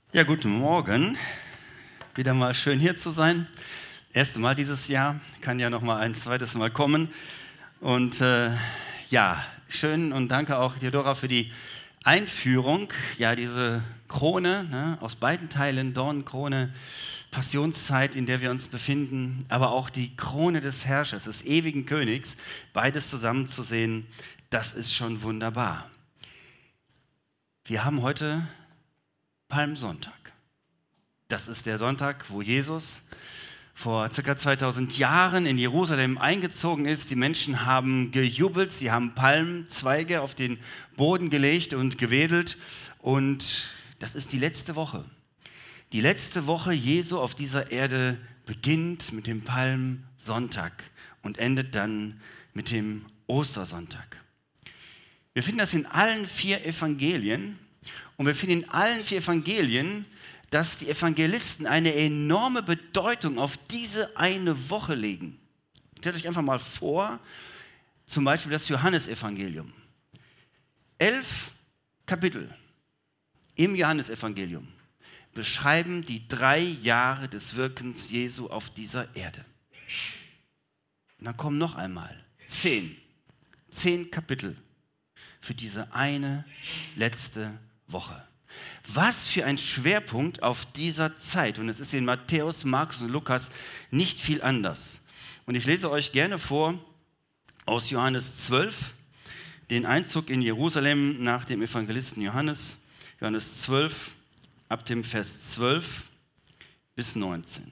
Ja, guten Morgen. Wieder mal schön hier zu sein. Erste Mal dieses Jahr, kann ja noch mal ein zweites Mal kommen. Und ja, schön und danke auch Theodora für die Einführung. Ja, diese Krone, ne, aus beiden Teilen, Dornenkrone, Passionszeit, in der wir uns befinden, aber auch die Krone des Herrschers, des ewigen Königs, beides zusammen zu sehen, das ist schon wunderbar. Wir haben heute Palmsonntag. Das ist der Sonntag, wo Jesus vor ca. 2000 Jahren in Jerusalem eingezogen ist. Die Menschen haben gejubelt, sie haben Palmzweige auf den Boden gelegt und gewedelt. Und das ist die letzte Woche. Die letzte Woche Jesu auf dieser Erde beginnt mit dem Palmsonntag und endet dann mit dem Ostersonntag. Wir finden das in allen 4 Evangelien. Und wir finden in allen 4 Evangelien, dass die Evangelisten eine enorme Bedeutung auf diese eine Woche legen. Stellt euch einfach mal vor, zum Beispiel das Johannesevangelium. 11 Kapitel im Johannesevangelium beschreiben die 3 Jahre des Wirkens Jesu auf dieser Erde. Und dann kommen noch einmal 10 Kapitel für diese eine letzte Woche. Was für ein Schwerpunkt auf dieser Zeit. Und es ist in Matthäus, Markus und Lukas nicht viel anders. Und ich lese euch gerne vor aus Johannes 12, den Einzug in Jerusalem nach dem Evangelisten Johannes. Johannes 12, ab dem Vers 12 bis 19.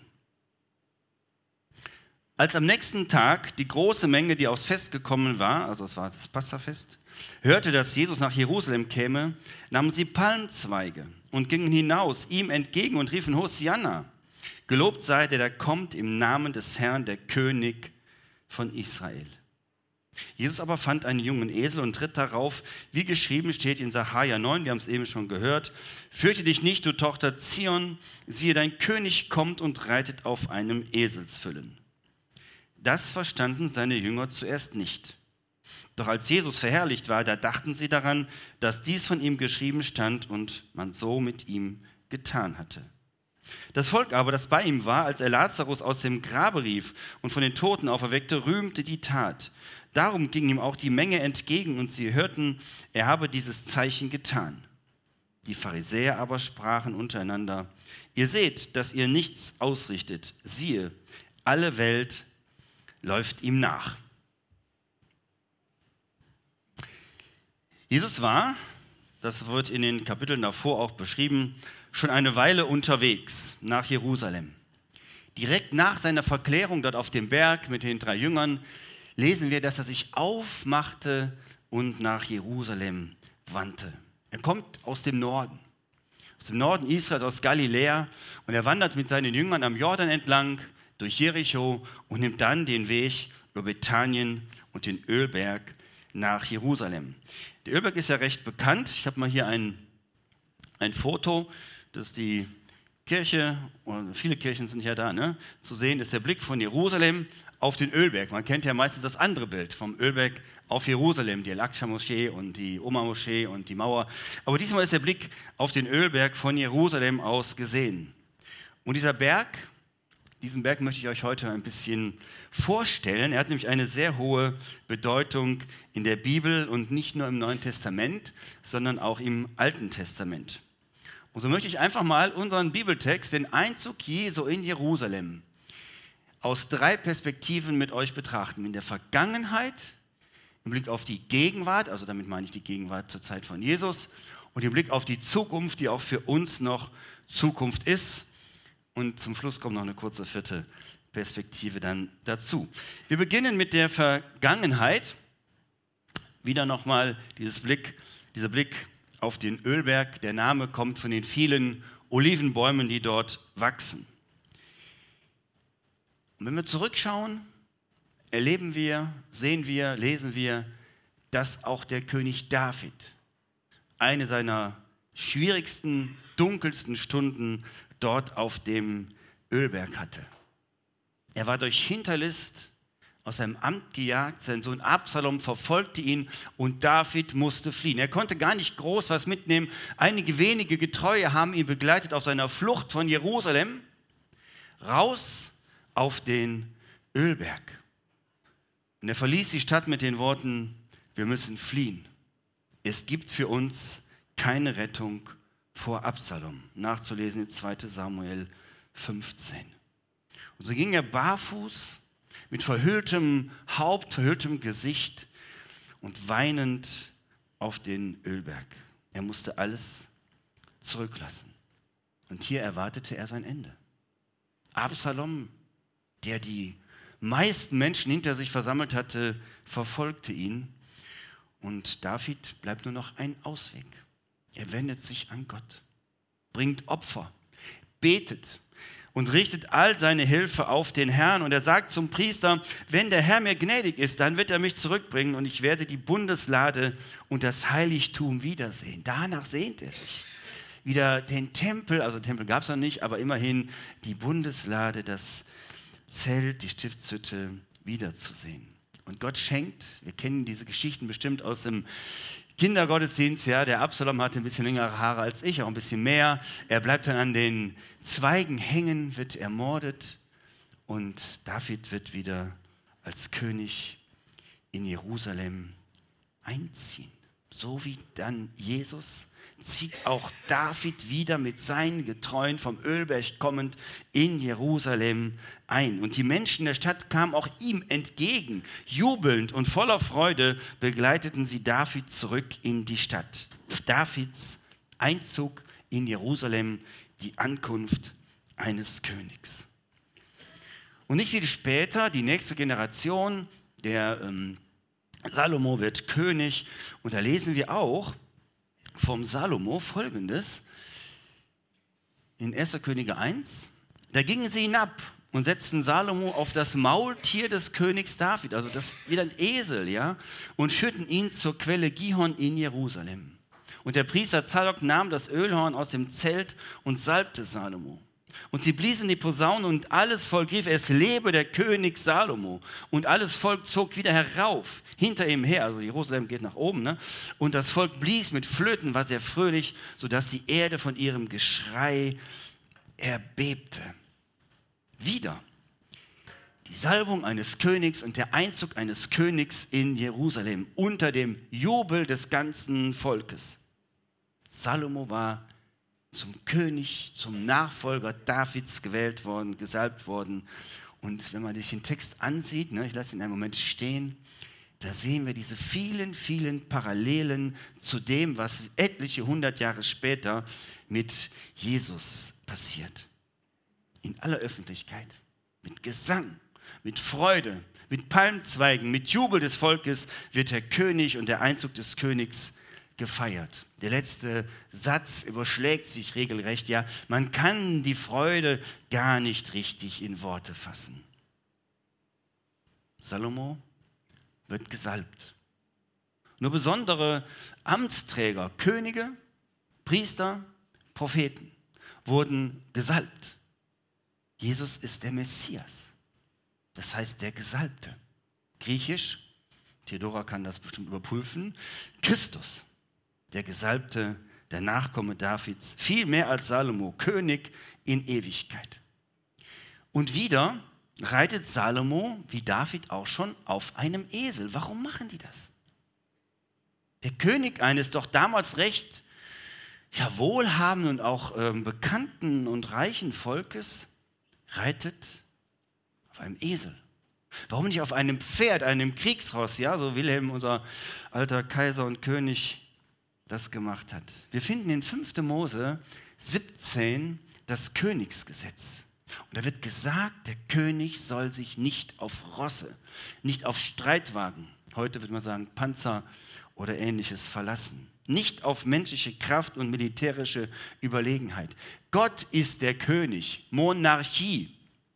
Als am nächsten Tag die große Menge, die aufs Fest gekommen war, also es war das Passafest, hörte, dass Jesus nach Jerusalem käme, nahmen sie Palmzweige und gingen hinaus ihm entgegen und riefen Hosianna. Gelobt sei der kommt im Namen des Herrn, der König von Israel. Jesus aber fand einen jungen Esel und ritt darauf, wie geschrieben steht in Sacharja 9, wir haben es eben schon gehört. Fürchte dich nicht, du Tochter Zion, siehe, dein König kommt und reitet auf einem Eselsfüllen. Das verstanden seine Jünger zuerst nicht. Doch als Jesus verherrlicht war, da dachten sie daran, dass dies von ihm geschrieben stand und man so mit ihm getan hatte. Das Volk aber, das bei ihm war, als er Lazarus aus dem Grabe rief und von den Toten auferweckte, rühmte die Tat. Darum ging ihm auch die Menge entgegen und sie hörten, er habe dieses Zeichen getan. Die Pharisäer aber sprachen untereinander, ihr seht, dass ihr nichts ausrichtet. Siehe, alle Welt läuft ihm nach. Jesus war, das wird in den Kapiteln davor auch beschrieben, schon eine Weile unterwegs nach Jerusalem. Direkt nach seiner Verklärung dort auf dem Berg mit den 3 Jüngern lesen wir, dass er sich aufmachte und nach Jerusalem wandte. Er kommt aus dem Norden Israels, aus Galiläa, und er wandert mit seinen Jüngern am Jordan entlang, durch Jericho und nimmt dann den Weg über Bethanien und den Ölberg nach Jerusalem. Der Ölberg ist ja recht bekannt. Ich habe mal hier ein Foto, das ist die Kirche, und viele Kirchen sind ja da, ne? Zu sehen ist der Blick von Jerusalem auf den Ölberg. Man kennt ja meistens das andere Bild vom Ölberg auf Jerusalem, die Al-Aqsa-Moschee und die Oma-Moschee und die Mauer. Aber diesmal ist der Blick auf den Ölberg von Jerusalem aus gesehen. Und diesen Berg möchte ich euch heute ein bisschen vorstellen. Er hat nämlich eine sehr hohe Bedeutung in der Bibel und nicht nur im Neuen Testament, sondern auch im Alten Testament. Und so möchte ich einfach mal unseren Bibeltext, den Einzug Jesu in Jerusalem, aus 3 Perspektiven mit euch betrachten. In der Vergangenheit, im Blick auf die Gegenwart, also damit meine ich die Gegenwart zur Zeit von Jesus, und im Blick auf die Zukunft, die auch für uns noch Zukunft ist. Und zum Schluss kommt noch eine kurze 4. Perspektive dann dazu. Wir beginnen mit der Vergangenheit. Wieder nochmal dieser Blick auf den Ölberg. Der Name kommt von den vielen Olivenbäumen, die dort wachsen. Und wenn wir zurückschauen, erleben wir, sehen wir, lesen wir, dass auch der König David eine seiner schwierigsten, dunkelsten Stunden dort auf dem Ölberg hatte. Er war durch Hinterlist aus seinem Amt gejagt, sein Sohn Absalom verfolgte ihn und David musste fliehen. Er konnte gar nicht groß was mitnehmen. Einige wenige Getreue haben ihn begleitet auf seiner Flucht von Jerusalem raus auf den Ölberg. Und er verließ die Stadt mit den Worten: Wir müssen fliehen. Es gibt für uns keine Rettung vor Absalom. Nachzulesen in 2. Samuel 15. Und so ging er barfuß, mit verhülltem Haupt, verhülltem Gesicht und weinend auf den Ölberg. Er musste alles zurücklassen. Und hier erwartete er sein Ende. Absalom, der die meisten Menschen hinter sich versammelt hatte, verfolgte ihn. Und David bleibt nur noch ein Ausweg. Er wendet sich an Gott, bringt Opfer, betet und richtet all seine Hilfe auf den Herrn. Und er sagt zum Priester: Wenn der Herr mir gnädig ist, dann wird er mich zurückbringen und ich werde die Bundeslade und das Heiligtum wiedersehen. Danach sehnt er sich. Wieder den Tempel, also den Tempel gab es noch nicht, aber immerhin die Bundeslade, das Zelt, die Stiftshütte wiederzusehen. Und Gott schenkt, wir kennen diese Geschichten bestimmt aus dem Kindergottesdienst, ja, der Absalom hatte ein bisschen längere Haare als ich, auch ein bisschen mehr. Er bleibt dann an den Zweigen hängen, wird ermordet und David wird wieder als König in Jerusalem einziehen. So wie dann Jesus zieht auch David wieder mit seinen Getreuen vom Ölberg kommend in Jerusalem ein. Und die Menschen der Stadt kamen auch ihm entgegen. Jubelnd und voller Freude begleiteten sie David zurück in die Stadt. Davids Einzug in Jerusalem, die Ankunft eines Königs. Und nicht viel später, die nächste Generation, der Salomo wird König. Und da lesen wir auch vom Salomo Folgendes in 1. Könige 1. Da gingen sie hinab und setzten Salomo auf das Maultier des Königs David, also das wieder ein Esel, ja, und führten ihn zur Quelle Gihon in Jerusalem. Und der Priester Zadok nahm das Ölhorn aus dem Zelt und salbte Salomo. Und sie bliesen die Posaune und alles Volk rief: Es lebe der König Salomo. Und alles Volk zog wieder herauf, hinter ihm her. Also Jerusalem geht nach oben, ne? Und das Volk blies mit Flöten, war sehr fröhlich, sodass die Erde von ihrem Geschrei erbebte. Wieder die Salbung eines Königs und der Einzug eines Königs in Jerusalem unter dem Jubel des ganzen Volkes. Salomo war zum König, zum Nachfolger Davids gewählt worden, gesalbt worden. Und wenn man sich den Text ansieht, ne, ich lasse ihn einen Moment stehen, da sehen wir diese vielen, vielen Parallelen zu dem, was etliche 100 Jahre später mit Jesus passiert. In aller Öffentlichkeit, mit Gesang, mit Freude, mit Palmzweigen, mit Jubel des Volkes wird der König und der Einzug des Königs gefeiert. Der letzte Satz überschlägt sich regelrecht. Ja, man kann die Freude gar nicht richtig in Worte fassen. Salomo wird gesalbt. Nur besondere Amtsträger, Könige, Priester, Propheten wurden gesalbt. Jesus ist der Messias, das heißt der Gesalbte. Griechisch, Theodora kann das bestimmt überprüfen, Christus. Der Gesalbte, der Nachkomme Davids, viel mehr als Salomo, König in Ewigkeit. Und wieder reitet Salomo, wie David auch schon, auf einem Esel. Warum machen die das? Der König eines doch damals recht wohlhabenden und auch bekannten und reichen Volkes reitet auf einem Esel. Warum nicht auf einem Pferd, einem Kriegsross, ja, so Wilhelm, unser alter Kaiser und König, das gemacht hat. Wir finden in 5. Mose 17 das Königsgesetz. Und da wird gesagt, der König soll sich nicht auf Rosse, nicht auf Streitwagen, heute würde man sagen Panzer oder Ähnliches verlassen. Nicht auf menschliche Kraft und militärische Überlegenheit. Gott ist der König, Monarchie.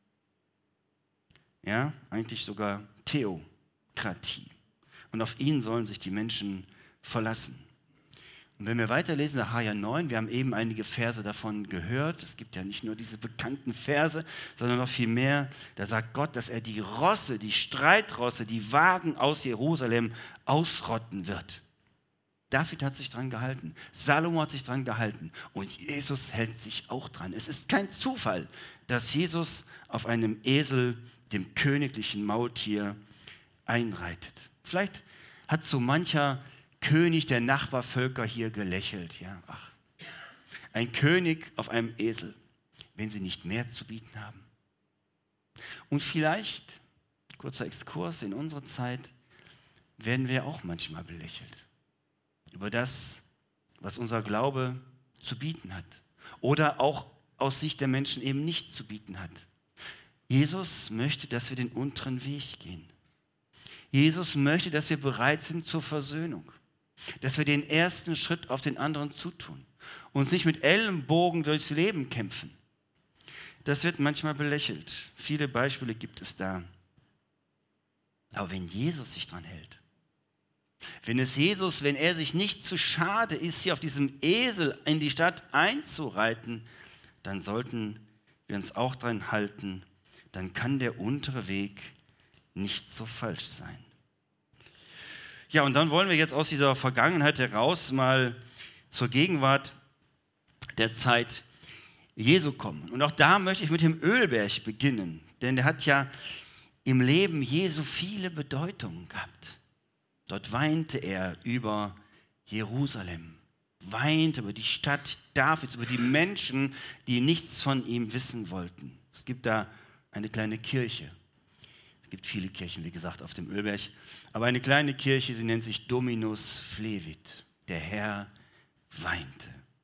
Ja, eigentlich sogar Theokratie. Und auf ihn sollen sich die Menschen verlassen. Und wenn wir weiterlesen, Sacharja 9, wir haben eben einige Verse davon gehört. Es gibt ja nicht nur diese bekannten Verse, sondern noch viel mehr. Da sagt Gott, dass er die Rosse, die Streitrosse, die Wagen aus Jerusalem ausrotten wird. David hat sich dran gehalten, Salomo hat sich dran gehalten und Jesus hält sich auch dran. Es ist kein Zufall, dass Jesus auf einem Esel, dem königlichen Maultier, einreitet. Vielleicht hat so mancher König der Nachbarvölker hier gelächelt. Ja, ach, ein König auf einem Esel, wenn sie nicht mehr zu bieten haben. Und vielleicht, kurzer Exkurs in unsere Zeit, werden wir auch manchmal belächelt über das, was unser Glaube zu bieten hat oder auch aus Sicht der Menschen eben nicht zu bieten hat. Jesus möchte, dass wir den unteren Weg gehen. Jesus möchte, dass wir bereit sind zur Versöhnung, dass wir den ersten Schritt auf den anderen zutun, uns nicht mit Ellenbogen durchs Leben kämpfen. Das wird manchmal belächelt. Viele Beispiele gibt es da. Aber wenn Jesus sich dran hält, wenn er sich nicht zu schade ist, hier auf diesem Esel in die Stadt einzureiten, dann sollten wir uns auch dran halten. Dann kann der untere Weg nicht so falsch sein. Ja, und dann wollen wir jetzt aus dieser Vergangenheit heraus mal zur Gegenwart der Zeit Jesu kommen. Und auch da möchte ich mit dem Ölberg beginnen, denn der hat ja im Leben Jesu viele Bedeutungen gehabt. Dort weinte er über Jerusalem, weinte über die Stadt Davids, über die Menschen, die nichts von ihm wissen wollten. Es gibt da eine kleine Kirche. Es gibt viele Kirchen, wie gesagt, auf dem Ölberg. Aber eine kleine Kirche, sie nennt sich Dominus Flevit. Der Herr weinte.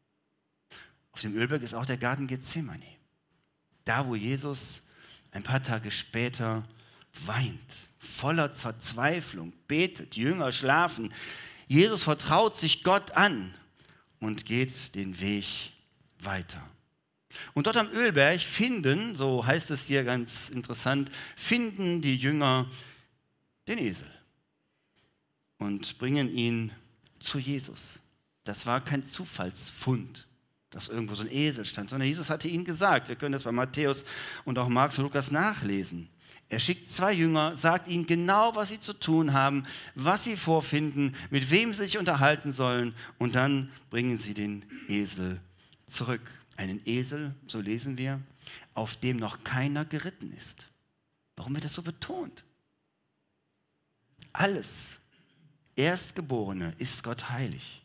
Auf dem Ölberg ist auch der Garten Gethsemane. Da, wo Jesus ein paar Tage später weint, voller Verzweiflung, betet, die Jünger schlafen. Jesus vertraut sich Gott an und geht den Weg weiter. Und dort am Ölberg finden, so heißt es hier ganz interessant, finden die Jünger den Esel und bringen ihn zu Jesus. Das war kein Zufallsfund, dass irgendwo so ein Esel stand, sondern Jesus hatte ihnen gesagt. Wir können das bei Matthäus und auch Markus und Lukas nachlesen. Er schickt 2 Jünger, sagt ihnen genau, was sie zu tun haben, was sie vorfinden, mit wem sie sich unterhalten sollen und dann bringen sie den Esel zurück. Einen Esel, so lesen wir, auf dem noch keiner geritten ist. Warum wird das so betont? Alles Erstgeborene ist Gott heilig.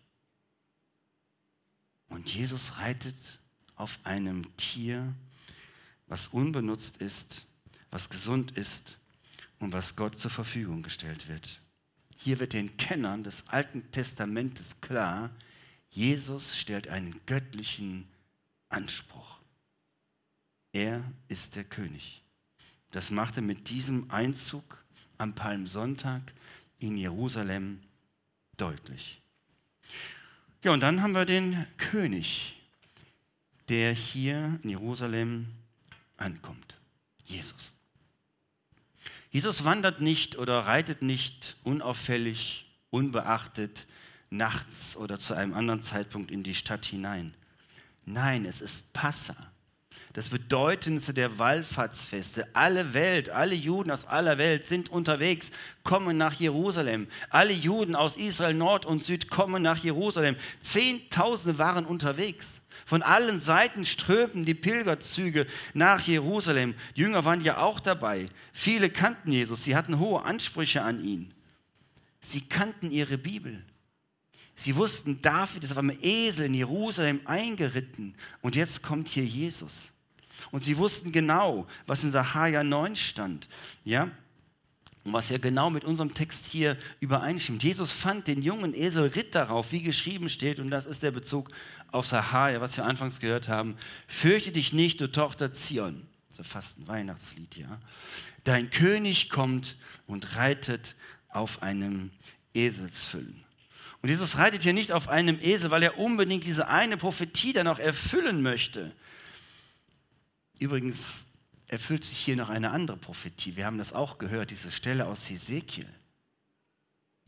Und Jesus reitet auf einem Tier, was unbenutzt ist, was gesund ist und was Gott zur Verfügung gestellt wird. Hier wird den Kennern des Alten Testamentes klar, Jesus stellt einen göttlichen Anspruch. Er ist der König. Das machte mit diesem Einzug am Palmsonntag in Jerusalem deutlich. Ja, und dann haben wir den König, der hier in Jerusalem ankommt. Jesus. Jesus wandert nicht oder reitet nicht unauffällig, unbeachtet nachts oder zu einem anderen Zeitpunkt in die Stadt hinein. Nein, es ist Passa, das bedeutendste der Wallfahrtsfeste. Alle Welt, alle Juden aus aller Welt sind unterwegs, kommen nach Jerusalem. Alle Juden aus Israel Nord und Süd kommen nach Jerusalem. Zehntausende waren unterwegs. Von allen Seiten strömten die Pilgerzüge nach Jerusalem. Die Jünger waren ja auch dabei. Viele kannten Jesus, sie hatten hohe Ansprüche an ihn. Sie kannten ihre Bibel. Sie wussten, David ist auf einem Esel in Jerusalem eingeritten und jetzt kommt hier Jesus. Und sie wussten genau, was in Sacharja 9 stand, ja? Und was ja genau mit unserem Text hier übereinstimmt. Jesus fand den jungen Esel, ritt darauf, wie geschrieben steht, und das ist der Bezug auf Sacharja, was wir anfangs gehört haben. Fürchte dich nicht, du Tochter Zion. So fast ein Weihnachtslied, ja. Dein König kommt und reitet auf einem Eselsfüllen. Und Jesus reitet hier nicht auf einem Esel, weil er unbedingt diese eine Prophetie dann auch erfüllen möchte. Übrigens erfüllt sich hier noch eine andere Prophetie. Wir haben das auch gehört, diese Stelle aus Hesekiel.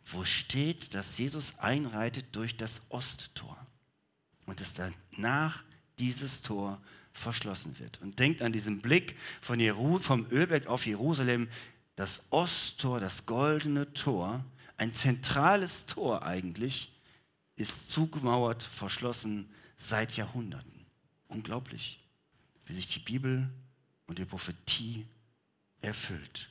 wo steht, dass Jesus einreitet durch das Osttor und dass danach dieses Tor verschlossen wird. Und denkt an diesen Blick vom Ölberg auf Jerusalem, das Osttor, das goldene Tor, ein zentrales Tor eigentlich, ist zugemauert, verschlossen seit Jahrhunderten. Unglaublich, wie sich die Bibel und die Prophetie erfüllt.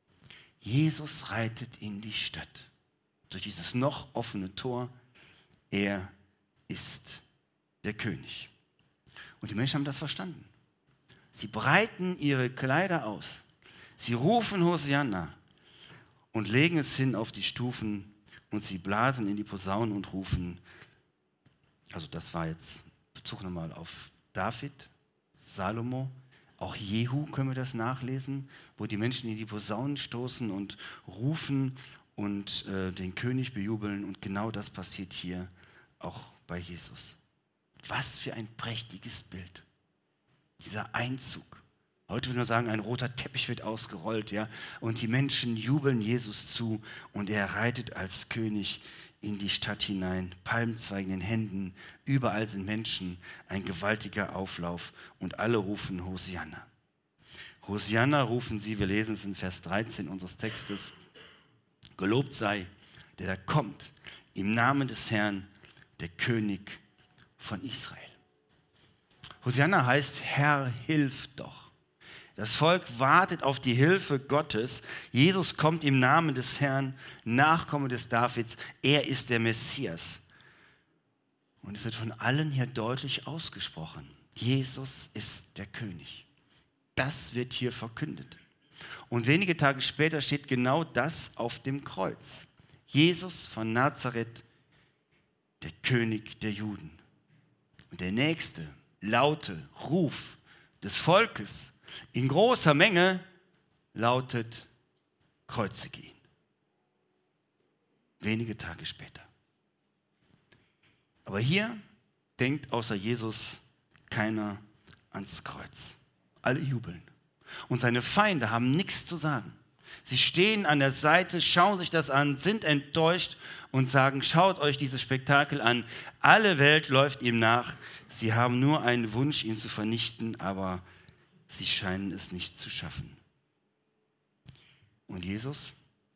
Jesus reitet in die Stadt durch dieses noch offene Tor. Er ist der König. Und die Menschen haben das verstanden. Sie breiten ihre Kleider aus. Sie rufen Hosianna und legen es hin auf die Stufen und sie blasen in die Posaunen und rufen, also das war jetzt Bezug nochmal auf David, Salomo, auch Jehu können wir das nachlesen, wo die Menschen in die Posaunen stoßen und rufen und den König bejubeln, und genau das passiert hier auch bei Jesus. Was für ein prächtiges Bild, dieser Einzug. Heute würde man sagen, ein roter Teppich wird ausgerollt, ja, und die Menschen jubeln Jesus zu und er reitet als König in die Stadt hinein, Palmzweige in den Händen, überall sind Menschen, ein gewaltiger Auflauf und alle rufen Hosianna. Hosianna rufen sie, wir lesen es in Vers 13 unseres Textes, gelobt sei, der da kommt, im Namen des Herrn, der König von Israel. Hosianna heißt, Herr, hilf doch. Das Volk wartet auf die Hilfe Gottes. Jesus kommt im Namen des Herrn, Nachkomme des Davids. Er ist der Messias. Und es wird von allen hier deutlich ausgesprochen. Jesus ist der König. Das wird hier verkündet. Und wenige Tage später steht genau das auf dem Kreuz. Jesus von Nazareth, der König der Juden. Und der nächste laute Ruf des Volkes in großer Menge lautet, kreuzige ihn. Wenige Tage später. Aber hier denkt außer Jesus keiner ans Kreuz. Alle jubeln. Und seine Feinde haben nichts zu sagen. Sie stehen an der Seite, schauen sich das an, sind enttäuscht und sagen, schaut euch dieses Spektakel an. Alle Welt läuft ihm nach. Sie haben nur einen Wunsch, ihn zu vernichten, aber sie scheinen es nicht zu schaffen. Und Jesus?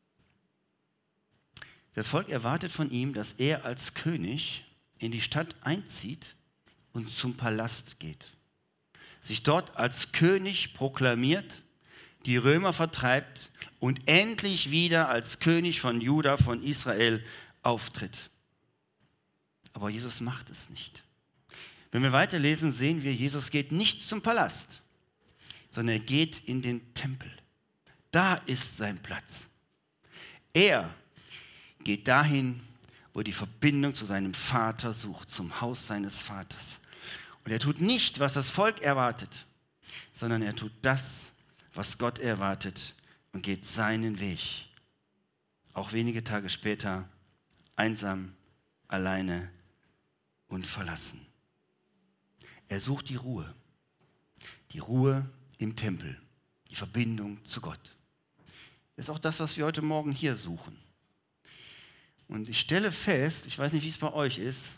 Das Volk erwartet von ihm, dass er als König in die Stadt einzieht und zum Palast geht. Sich dort als König proklamiert, die Römer vertreibt und endlich wieder als König von Juda, von Israel auftritt. Aber Jesus macht es nicht. Wenn wir weiterlesen, sehen wir, Jesus geht nicht zum Palast, sondern er geht in den Tempel. Da ist sein Platz. Er geht dahin, wo er die Verbindung zu seinem Vater sucht, zum Haus seines Vaters. Und er tut nicht, was das Volk erwartet, sondern er tut das, was Gott erwartet und geht seinen Weg. Auch wenige Tage später einsam, alleine und verlassen. Er sucht die Ruhe im Tempel, die Verbindung zu Gott. Das ist auch das, was wir heute Morgen hier suchen. Und ich stelle fest, ich weiß nicht, wie es bei euch ist,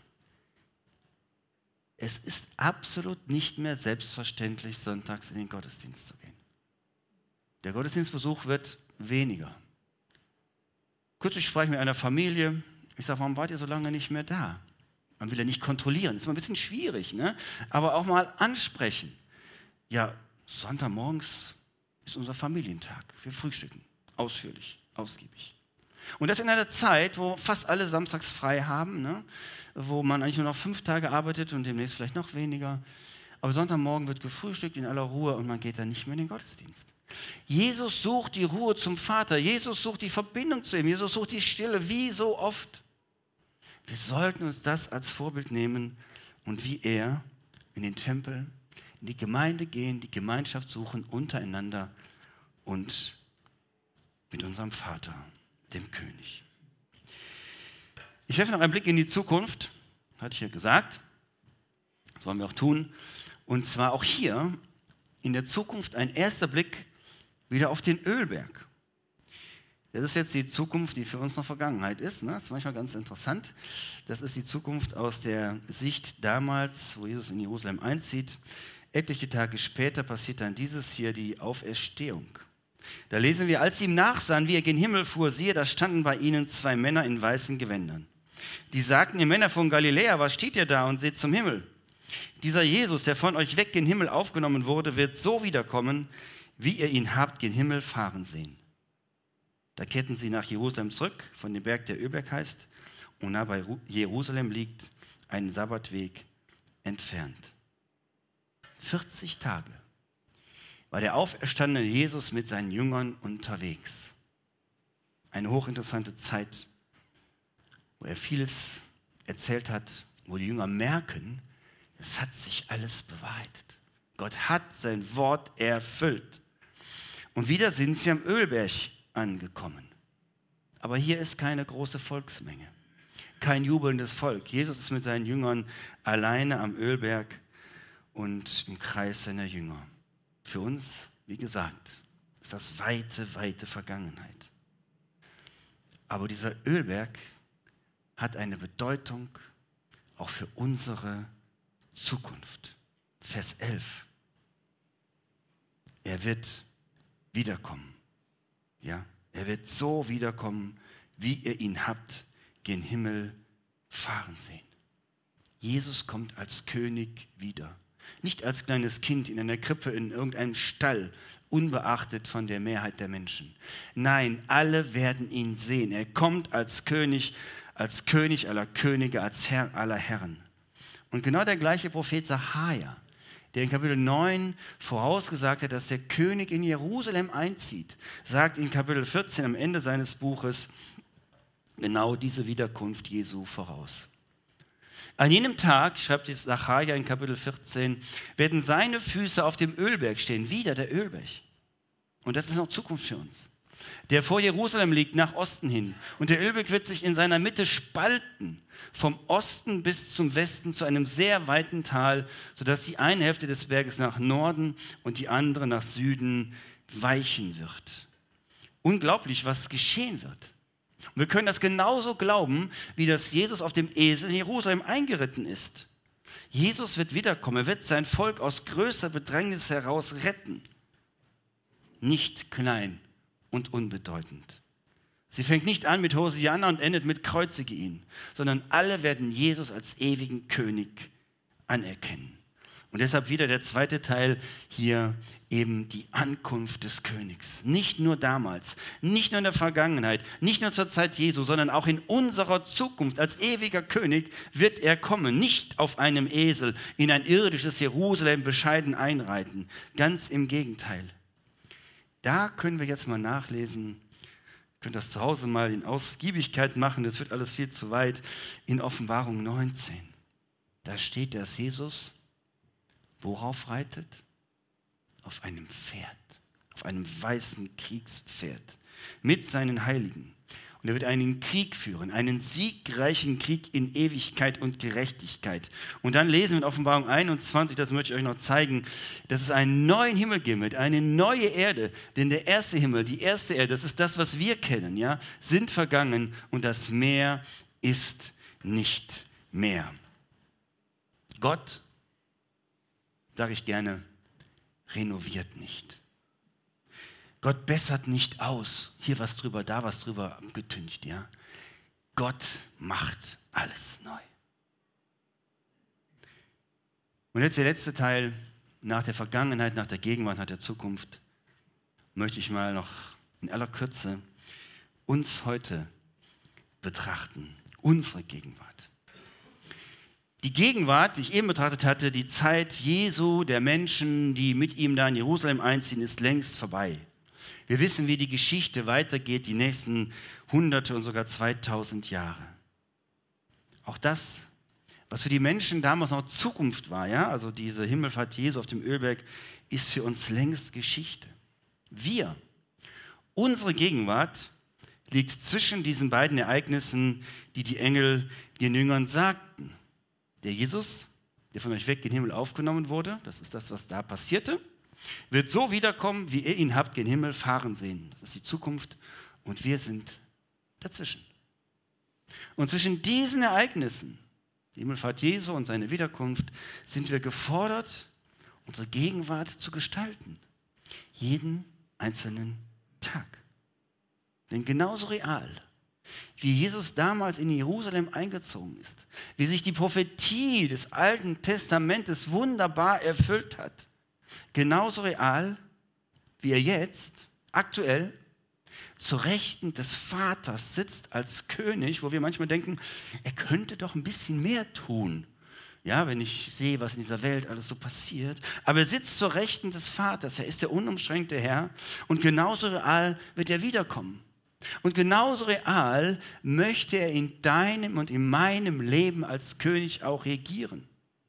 es ist absolut nicht mehr selbstverständlich, sonntags in den Gottesdienst zu gehen. Der Gottesdienstbesuch wird weniger. Kürzlich sprach ich mit einer Familie. Ich sage, warum wart ihr so lange nicht mehr da? Man will ja nicht kontrollieren, das ist immer ein bisschen schwierig, ne? Aber auch mal ansprechen. Ja, Sonntagmorgens ist unser Familientag. Wir frühstücken ausführlich, ausgiebig. Und das in einer Zeit, wo fast alle samstags frei haben, ne? Wo man eigentlich nur noch 5 Tage arbeitet und demnächst vielleicht noch weniger. Aber Sonntagmorgen wird gefrühstückt in aller Ruhe und man geht dann nicht mehr in den Gottesdienst. Jesus sucht die Ruhe zum Vater. Jesus sucht die Verbindung zu ihm. Jesus sucht die Stille, wie so oft. Wir sollten uns das als Vorbild nehmen und wie er in den Tempel, in die Gemeinde gehen, die Gemeinschaft suchen untereinander und mit unserem Vater, dem König. Ich werfe noch einen Blick in die Zukunft, hatte ich ja gesagt. Das wollen wir auch tun. Und zwar auch hier in der Zukunft ein erster Blick wieder auf den Ölberg. Das ist jetzt die Zukunft, die für uns noch Vergangenheit ist. Ne? Das ist manchmal ganz interessant. Das ist die Zukunft aus der Sicht damals, wo Jesus in Jerusalem einzieht. Etliche Tage später passiert dann dieses hier, die Auferstehung. Da lesen wir, als sie ihm nachsahen, wie er gen Himmel fuhr, siehe, da standen bei ihnen 2 Männer in weißen Gewändern. Die sagten, ihr Männer von Galiläa, was steht ihr da und seht zum Himmel? Dieser Jesus, der von euch weg gen Himmel aufgenommen wurde, wird so wiederkommen, wie ihr ihn habt gen Himmel fahren sehen. Da kehrten sie nach Jerusalem zurück, von dem Berg, der Ölberg heißt, und nah bei Jerusalem liegt, einen Sabbatweg entfernt. 40 Tage war der auferstandene Jesus mit seinen Jüngern unterwegs. Eine hochinteressante Zeit, wo er vieles erzählt hat, wo die Jünger merken, es hat sich alles bewahrheitet. Gott hat sein Wort erfüllt. Und wieder sind sie am Ölberg angekommen. Aber hier ist keine große Volksmenge, kein jubelndes Volk. Jesus ist mit seinen Jüngern alleine am Ölberg und im Kreis seiner Jünger. Für uns, wie gesagt, ist das weite, weite Vergangenheit. Aber dieser Ölberg hat eine Bedeutung auch für unsere Zukunft. Vers 11. Er wird wiederkommen. Ja, er wird so wiederkommen, wie ihr ihn habt, gen Himmel fahren sehen. Jesus kommt als König wieder. Nicht als kleines Kind in einer Krippe in irgendeinem Stall, unbeachtet von der Mehrheit der Menschen. Nein, alle werden ihn sehen. Er kommt als König aller Könige, als Herr aller Herren. Und genau der gleiche Prophet Sacharja, der in Kapitel 9 vorausgesagt hat, dass der König in Jerusalem einzieht, sagt in Kapitel 14 am Ende seines Buches genau diese Wiederkunft Jesu voraus. An jenem Tag, schreibt Sacharja in Kapitel 14, werden seine Füße auf dem Ölberg stehen, wieder der Ölberg. Und das ist noch Zukunft für uns. Der vor Jerusalem liegt, nach Osten hin. Und der Ölberg wird sich in seiner Mitte spalten, vom Osten bis zum Westen zu einem sehr weiten Tal, sodass die eine Hälfte des Berges nach Norden und die andere nach Süden weichen wird. Unglaublich, was geschehen wird. Und wir können das genauso glauben, wie dass Jesus auf dem Esel in Jerusalem eingeritten ist. Jesus wird wiederkommen, er wird sein Volk aus größter Bedrängnis heraus retten. Nicht klein und unbedeutend. Sie fängt nicht an mit Hosianna und endet mit Kreuzige ihn, sondern alle werden Jesus als ewigen König anerkennen. Und deshalb wieder der zweite Teil hier eben die Ankunft des Königs. Nicht nur damals, nicht nur in der Vergangenheit, nicht nur zur Zeit Jesu, sondern auch in unserer Zukunft als ewiger König wird er kommen. Nicht auf einem Esel in ein irdisches Jerusalem bescheiden einreiten. Ganz im Gegenteil. Da können wir jetzt mal nachlesen, ihr könnt das zu Hause mal in Ausgiebigkeit machen, das wird alles viel zu weit, in Offenbarung 19. Da steht, dass Jesus worauf reitet? Auf einem Pferd, auf einem weißen Kriegspferd mit seinen Heiligen. Und er wird einen Krieg führen, einen siegreichen Krieg in Ewigkeit und Gerechtigkeit. Und dann lesen wir in Offenbarung 21, das möchte ich euch noch zeigen, dass es einen neuen Himmel geben wird, eine neue Erde. Denn der erste Himmel, die erste Erde, das ist das, was wir kennen, ja, sind vergangen und das Meer ist nicht mehr. Gott, sage ich gerne, renoviert nicht. Gott bessert nicht aus, hier was drüber, da was drüber getüncht, ja. Gott macht alles neu. Und jetzt der letzte Teil, nach der Vergangenheit, nach der Gegenwart, nach der Zukunft, möchte ich mal noch in aller Kürze uns heute betrachten, unsere Gegenwart. Die Gegenwart, die ich eben betrachtet hatte, die Zeit Jesu, der Menschen, die mit ihm da in Jerusalem einziehen, ist längst vorbei. Wir wissen, wie die Geschichte weitergeht, die nächsten Hunderte und sogar 2000 Jahre. Auch das, was für die Menschen damals noch Zukunft war, ja, also diese Himmelfahrt Jesu auf dem Ölberg, ist für uns längst Geschichte. Unsere Gegenwart liegt zwischen diesen beiden Ereignissen, die die Engel den Jüngern sagten. Der Jesus, der von euch weg in den Himmel aufgenommen wurde, das ist das, was da passierte, wird so wiederkommen, wie ihr ihn habt, gen Himmel fahren sehen. Das ist die Zukunft und wir sind dazwischen. Und zwischen diesen Ereignissen, die Himmelfahrt Jesu und seine Wiederkunft, sind wir gefordert, unsere Gegenwart zu gestalten. Jeden einzelnen Tag. Denn genauso real, wie Jesus damals in Jerusalem eingezogen ist, wie sich die Prophetie des Alten Testamentes wunderbar erfüllt hat, genauso real, wie er jetzt, aktuell, zur Rechten des Vaters sitzt als König, wo wir manchmal denken, er könnte doch ein bisschen mehr tun. Ja, wenn ich sehe, was in dieser Welt alles so passiert. Aber er sitzt zur Rechten des Vaters, er ist der unumschränkte Herr und genauso real wird er wiederkommen. Und genauso real möchte er in deinem und in meinem Leben als König auch regieren.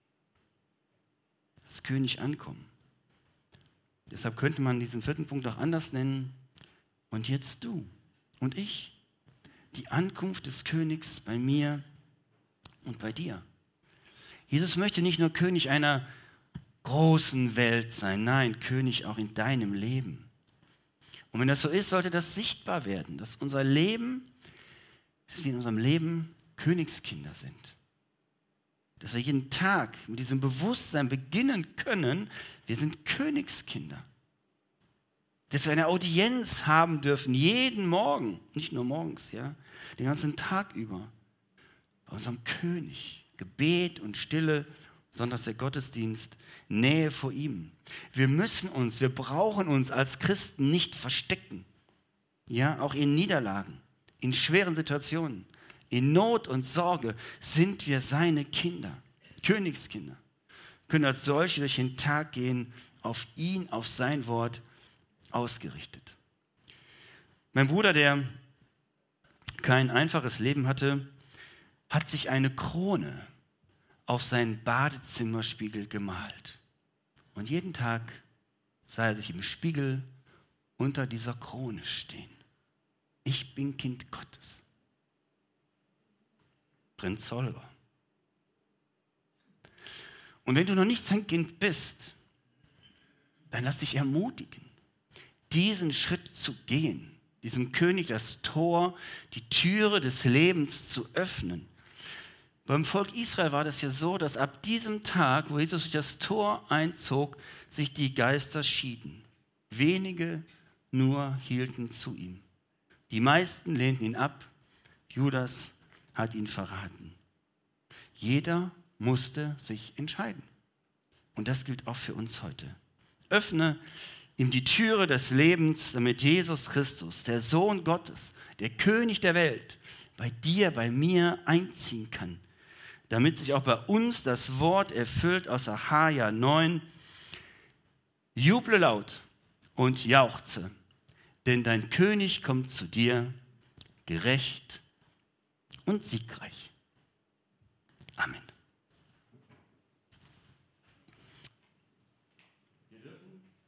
Als König ankommen. Deshalb könnte man diesen 4. Punkt auch anders nennen. Und jetzt du und ich. Die Ankunft des Königs bei mir und bei dir. Jesus möchte nicht nur König einer großen Welt sein, nein, König auch in deinem Leben. Und wenn das so ist, sollte das sichtbar werden, dass unser Leben, dass wir in unserem Leben Königskinder sind. Dass wir jeden Tag mit diesem Bewusstsein beginnen können, wir sind Königskinder. Dass wir eine Audienz haben dürfen, jeden Morgen, nicht nur morgens, ja, den ganzen Tag über, bei unserem König. Gebet und Stille, sonntags der Gottesdienst, Nähe vor ihm. Wir brauchen uns als Christen nicht verstecken. Ja, auch in Niederlagen, in schweren Situationen, in Not und Sorge sind wir seine Kinder, Königskinder. Wir können als solche durch den Tag gehen, auf ihn, auf sein Wort ausgerichtet. Mein Bruder, der kein einfaches Leben hatte, hat sich eine Krone auf seinen Badezimmerspiegel gemalt. Und jeden Tag sah er sich im Spiegel unter dieser Krone stehen. Ich bin Kind Gottes. Prinz Holger. Und wenn du noch nicht sein Kind bist, dann lass dich ermutigen, diesen Schritt zu gehen, diesem König das Tor, die Türe des Lebens zu öffnen. Beim Volk Israel war das ja so, dass ab diesem Tag, wo Jesus durch das Tor einzog, sich die Geister schieden. Wenige nur hielten zu ihm. Die meisten lehnten ihn ab. Judas hat ihn verraten. Jeder musste sich entscheiden. Und das gilt auch für uns heute. Öffne ihm die Türe des Lebens, damit Jesus Christus, der Sohn Gottes, der König der Welt, bei dir, bei mir einziehen kann. Damit sich auch bei uns das Wort erfüllt aus Sacharja 9. Juble laut und jauchze, denn dein König kommt zu dir, gerecht und siegreich. Amen. Wir dürfen